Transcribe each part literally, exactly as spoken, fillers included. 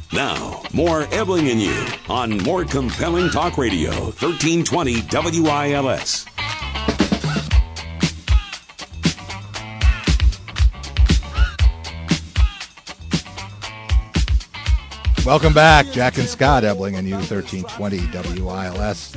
Now, more Ebling and You on more compelling talk radio, thirteen twenty W I L S. Welcome back, Jack and Scott, Ebling and You, thirteen twenty W I L S.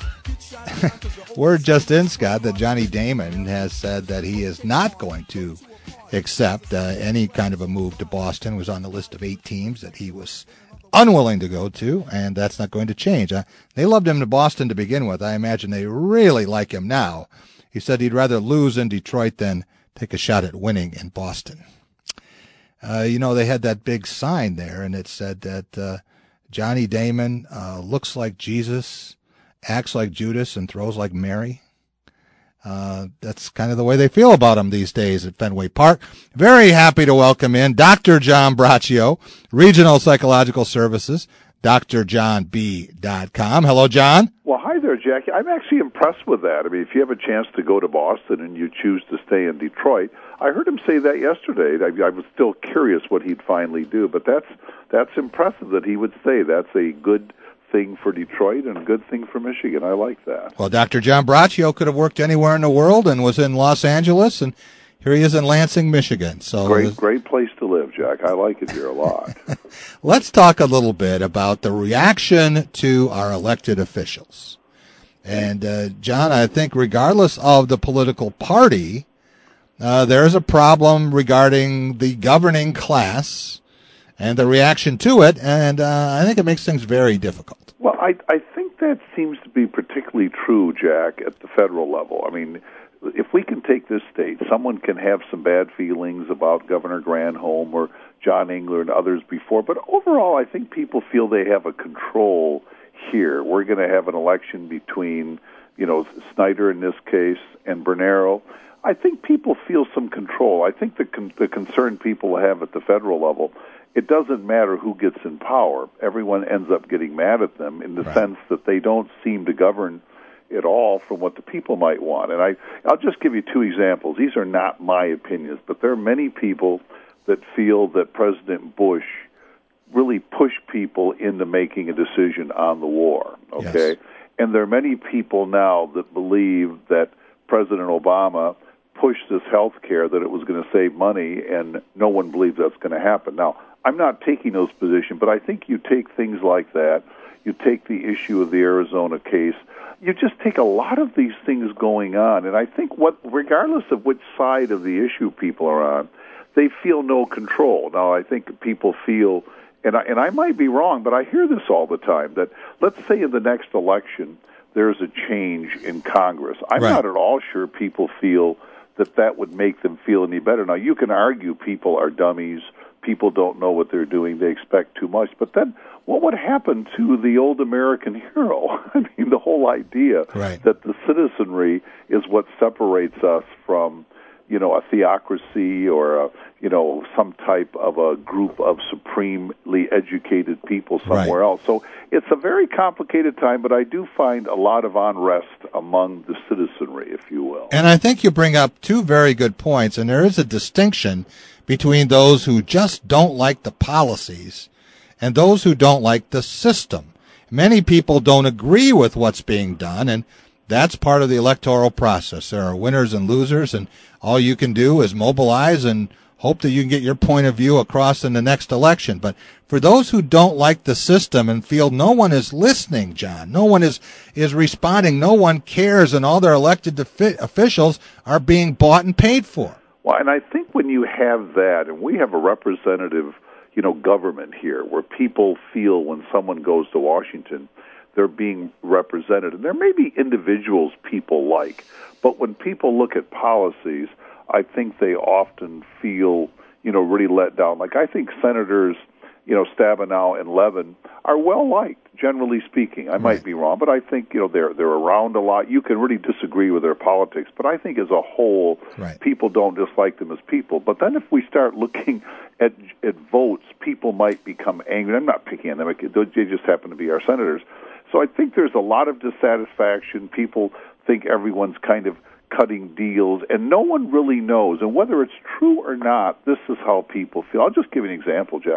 Word just in, Scott, that Johnny Damon has said that he is not going to accept uh, any kind of a move to Boston. It was on the list of eight teams that he was unwilling to go to, and that's not going to change. Uh, they loved him to Boston to begin with. I imagine they really like him now. He said he'd rather lose in Detroit than take a shot at winning in Boston. Uh, you know, they had that big sign there, and it said that uh, Johnny Damon uh, looks like Jesus, acts like Judas, and throws like Mary. Uh, that's kind of the way they feel about him these days at Fenway Park. Very happy to welcome in Doctor John Braccio, Regional Psychological Services, D R john b dot com. Hello, John. Well, hi there, Jackie. I'm actually impressed with that. I mean, if you have a chance to go to Boston and you choose to stay in Detroit, I heard him say that yesterday. I, I was still curious what he'd finally do, but that's that's impressive that he would say that's a good thing for Detroit and a good thing for Michigan. I like that. Well, Doctor John Braccio could have worked anywhere in the world and was in Los Angeles, and here he is in Lansing, Michigan. So great, great place to live, Jack. I like it here a lot. Let's talk a little bit about the reaction to our elected officials. And, uh, John, I think regardless of the political party, uh, there's a problem regarding the governing class and the reaction to it, and uh, I think it makes things very difficult. Well, I, I think that seems to be particularly true, Jack, at the federal level. I mean, if we can take this state, someone can have some bad feelings about Governor Granholm or John Engler and others before, but overall I think people feel they have a control here. We're going to have an election between, you know, Snyder in this case and Bernero. I think people feel some control. I think the con- the concern people have at the federal level, it doesn't matter who gets in power. Everyone ends up getting mad at them in the right. sense that they don't seem to govern at all from what the people might want. And I, I'll just give you two examples. These are not my opinions, but there are many people that feel that President Bush really pushed people into making a decision on the war, okay? Yes. And there are many people now that believe that President Obama pushed this health care, that it was going to save money, and no one believes that's going to happen. Now, I'm not taking those positions, but I think you take things like that, you take the issue of the Arizona case, you just take a lot of these things going on, and I think what, regardless of which side of the issue people are on, they feel no control. Now, I think people feel, and I, and I might be wrong, but I hear this all the time, that let's say in the next election there's a change in Congress. I'm right. not at all sure people feel that that would make them feel any better. Now, you can argue people are dummies, people don't know what they're doing, they expect too much, but then what would happen to the old American hero? I mean, the whole idea right. that the citizenry is what separates us from, you know, a theocracy or, a, you know, some type of a group of supremely educated people somewhere right. else. So it's a very complicated time, but I do find a lot of unrest among the citizenry, if you will. And I think you bring up two very good points, and there is a distinction between those who just don't like the policies and those who don't like the system. Many people don't agree with what's being done, and that's part of the electoral process. There are winners and losers, and all you can do is mobilize and hope that you can get your point of view across in the next election. But for those who don't like the system and feel no one is listening, John, no one is, is responding, no one cares, and all their elected defi- officials are being bought and paid for. Well, and I think when you have that, and we have a representative, you know, government here where people feel when someone goes to Washington, they're being represented. And there may be individuals people like, but when people look at policies, I think they often feel, you know, really let down. Like, I think Senators, you know, Stabenow and Levin are well-liked, generally speaking. I right. might be wrong, but I think, you know, they're they're around a lot. You can really disagree with their politics, but I think as a whole, right. people don't dislike them as people. But then if we start looking at at votes, people might become angry. I'm not picking on them. They just happen to be our senators. So I think there's a lot of dissatisfaction. People think everyone's kind of cutting deals, and no one really knows. And whether it's true or not, this is how people feel. I'll just give you an example, Jack.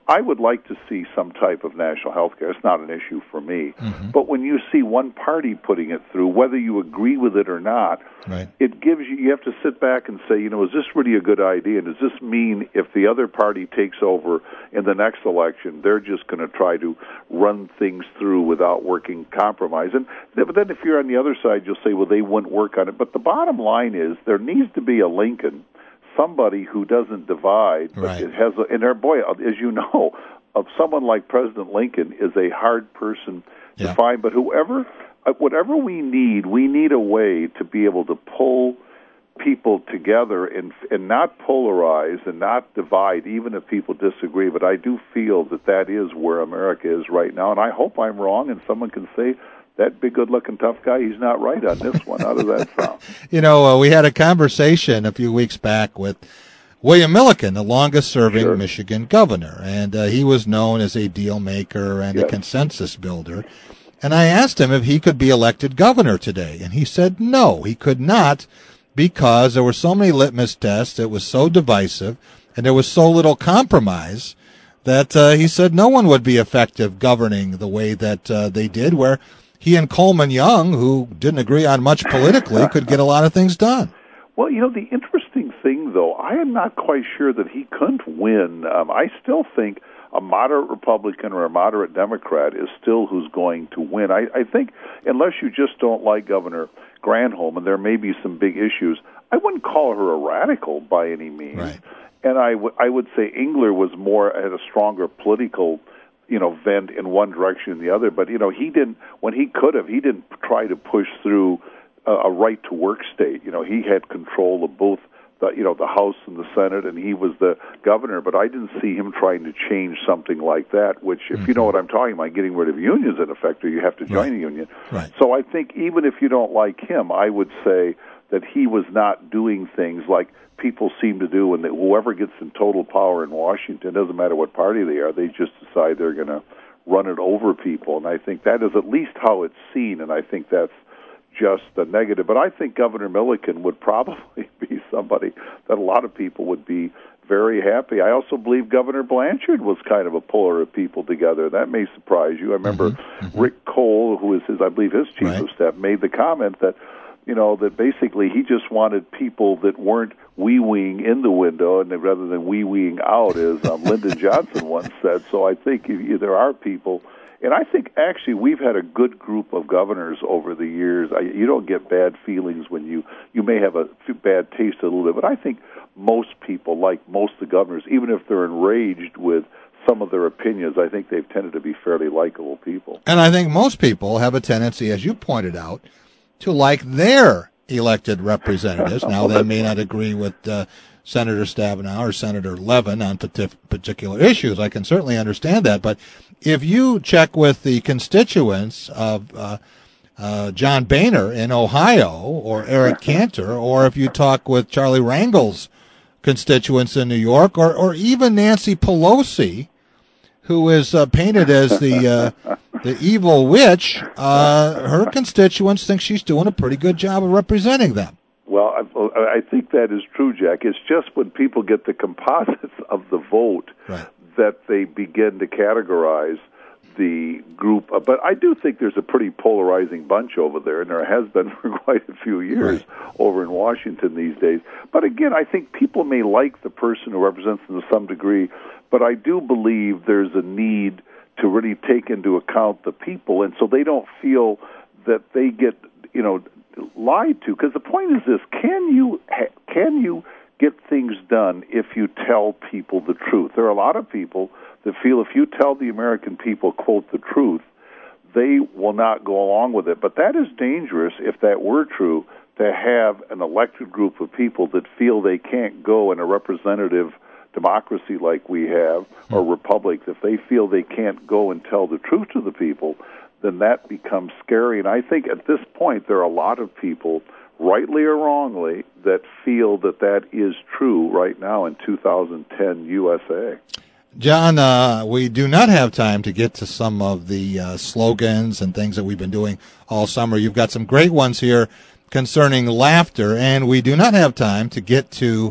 I would like to see some type of national health care. It's not an issue for me. Mm-hmm. But when you see one party putting it through, whether you agree with it or not, right. it gives you, you have to sit back and say, you know, is this really a good idea? And does this mean if the other party takes over in the next election, they're just going to try to run things through without working compromise? And but then if you're on the other side, you'll say, well, they wouldn't work on it. But the bottom line is there needs to be a Lincoln, somebody who doesn't divide, but right. it has a, and there, boy, as you know, of someone like President Lincoln is a hard person to yeah. find. But whoever, whatever we need, we need a way to be able to pull people together and and not polarize and not divide, even if people disagree. But I do feel that that is where America is right now, and I hope I'm wrong, and someone can say, that big, good-looking, tough guy, he's not right on this one. How does that sound? You know, uh, we had a conversation a few weeks back with William Milliken, the longest-serving sure. Michigan governor, and uh, he was known as a deal maker and yes. a consensus builder. And I asked him if he could be elected governor today, and he said no, he could not, because there were so many litmus tests, it was so divisive, and there was so little compromise that uh, he said no one would be effective governing the way that uh, they did, where he and Coleman Young, who didn't agree on much politically, could get a lot of things done. Well, you know, the interesting thing, though, I am not quite sure that he couldn't win. Um, I still think a moderate Republican or a moderate Democrat is still who's going to win. I, I think unless you just don't like Governor Granholm, and there may be some big issues, I wouldn't call her a radical by any means. Right. And I, w- I would say Engler was more, had a stronger political you know, vent in one direction or the other. But, you know, he didn't, when he could have, he didn't try to push through a, a right-to-work state. You know, he had control of both, the, you know, the House and the Senate, and he was the governor. But I didn't see him trying to change something like that, which, if mm-hmm. you know what I'm talking about, getting rid of unions, in effect, or you have to join right. a union. Right. So I think even if you don't like him, I would say that he was not doing things like people seem to do, and that whoever gets in total power in Washington, doesn't matter what party they are, they just decide they're going to run it over people. And I think that is at least how it's seen, and I think that's just a negative. But I think Governor Milliken would probably be somebody that a lot of people would be very happy. I also believe Governor Blanchard was kind of a puller of people together. That may surprise you. I remember mm-hmm. Mm-hmm. Rick Cole, who is his, I believe his chief right. of staff, made the comment that, you know, that basically he just wanted people that weren't wee-weeing in the window, and rather than wee-weeing out, as um, Lyndon Johnson once said. So I think you, you, there are people, and I think actually we've had a good group of governors over the years. I, you don't get bad feelings when you, you may have a bad taste a little bit, but I think most people, like most of the governors, even if they're enraged with some of their opinions, I think they've tended to be fairly likable people. And I think most people have a tendency, as you pointed out, to like their elected representatives. Now, they may not agree with uh, Senator Stabenow or Senator Levin on particular issues. I can certainly understand that. But if you check with the constituents of uh, uh, John Boehner in Ohio or Eric Cantor, or if you talk with Charlie Rangel's constituents in New York, or, or even Nancy Pelosi, who is uh, painted as the uh, the evil witch, uh, her constituents think she's doing a pretty good job of representing them. Well, I, I think that is true, Jack. It's just when people get the composites of the vote right. that they begin to categorize the group. But I do think there's a pretty polarizing bunch over there, and there has been for quite a few years right. over in Washington these days. But again, I think people may like the person who represents them to some degree, but I do believe there's a need to really take into account the people, and so they don't feel that they get, you know, lied to. Because the point is this: can you can you get things done if you tell people the truth? There are a lot of people that feel if you tell the American people, quote, the truth, they will not go along with it. But that is dangerous if that were true, to have an elected group of people that feel they can't go in a representative democracy like we have, or republic, if they feel they can't go and tell the truth to the people, then that becomes scary. And I think at this point there are a lot of people, rightly or wrongly, that feel that that is true right now in two thousand ten U S A. John, uh, we do not have time to get to some of the uh, slogans and things that we've been doing all summer. You've got some great ones here concerning laughter, and we do not have time to get to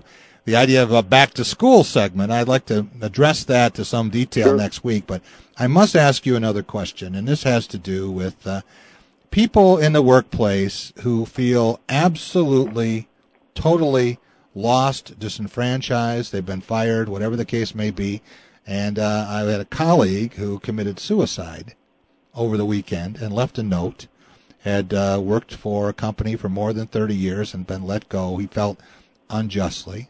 the idea of a back-to-school segment. I'd like to address that to some detail Sure. next week, but I must ask you another question, and this has to do with uh, people in the workplace who feel absolutely, totally lost, disenfranchised, they've been fired, whatever the case may be. And uh, I had a colleague who committed suicide over the weekend and left a note, had uh, worked for a company for more than thirty years and been let go. He felt unjustly.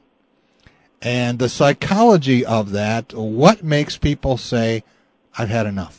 And the psychology of that, what makes people say, I've had enough?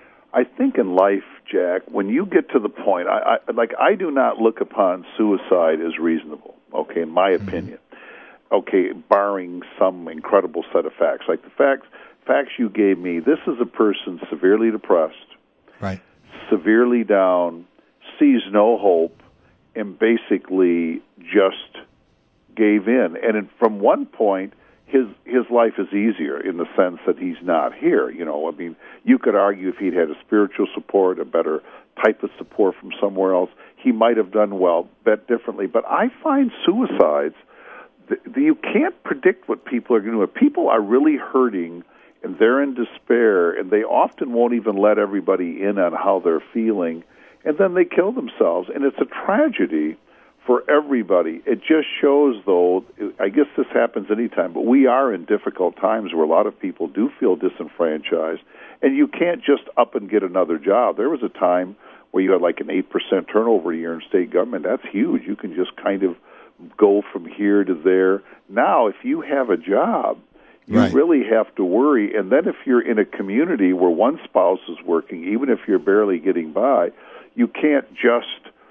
I think in life, Jack, when you get to the point, I, I like I do not look upon suicide as reasonable, okay, in my Mm-hmm. opinion. Okay, barring some incredible set of facts. Like the facts facts you gave me, this is a person severely depressed, Right. severely down, sees no hope, and basically just gave in. And in, from one point, his his life is easier in the sense that he's not here. You know, I mean, you could argue if he'd had a spiritual support, a better type of support from somewhere else, he might have done well, bet differently. But I find suicides, the, the, you can't predict what people are going to do. If people are really hurting and they're in despair, and they often won't even let everybody in on how they're feeling, and then they kill themselves. And it's a tragedy for everybody. It just shows, though, I guess this happens anytime, but we are in difficult times where a lot of people do feel disenfranchised, and you can't just up and get another job. There was a time where you had like an eight percent turnover year in state government. That's huge. You can just kind of go from here to there. Now, if you have a job, you Right. really have to worry. And then if you're in a community where one spouse is working, even if you're barely getting by, you can't just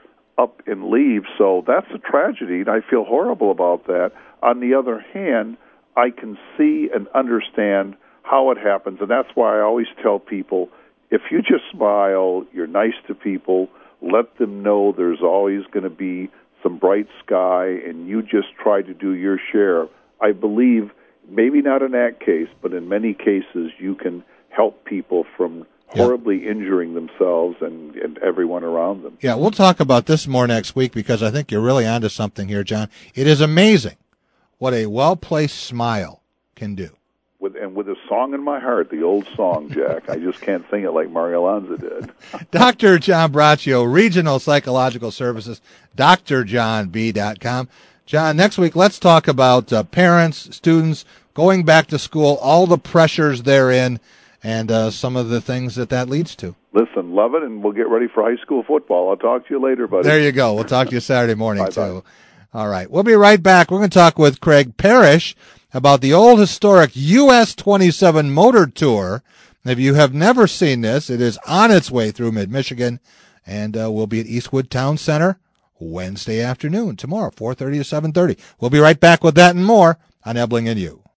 up and leave. So that's a tragedy, and I feel horrible about that. On the other hand, I can see and understand how it happens, and that's why I always tell people, if you just smile, you're nice to people, let them know there's always going to be some bright sky, and you just try to do your share. I believe, maybe not in that case, but in many cases, you can help people from horribly injuring themselves and, and everyone around them. Yeah, we'll talk about this more next week because I think you're really onto something here, John. It is amazing what a well-placed smile can do. With, and with a song in my heart, the old song, Jack. I just can't sing it like Mario Lanza did. Doctor John Braccio, Regional Psychological Services, D R john b dot com. John, next week, let's talk about uh, parents, students, going back to school, all the pressures therein, and uh, some of the things that that leads to. Listen, love it, and we'll get ready for high school football. I'll talk to you later, buddy. There you go. We'll talk to you Saturday morning, Bye-bye. too. All right. We'll be right back. We're going to talk with Craig Parrish about the old historic U S twenty-seven Motor Tour. If you have never seen this, it is on its way through mid-Michigan, and uh, we'll be at Eastwood Town Center Wednesday afternoon, tomorrow, four thirty to seven thirty. We'll be right back with that and more on Ebling and You.